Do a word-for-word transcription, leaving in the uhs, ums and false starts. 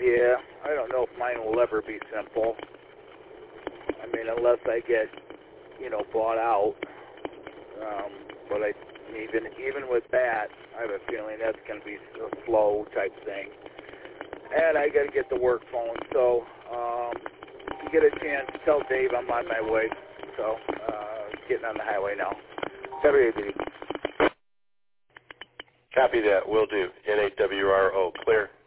Yeah, I don't know if mine will ever be simple. I mean, unless I get, you know, bought out. Um, but I, even even with that, I have a feeling that's going to be a slow type thing. And I got to get the work phone. So um, if you get a chance, tell Dave I'm on my way. So uh, getting on the highway now. Have a good day. Copy that. Will do. N A W R O. Clear.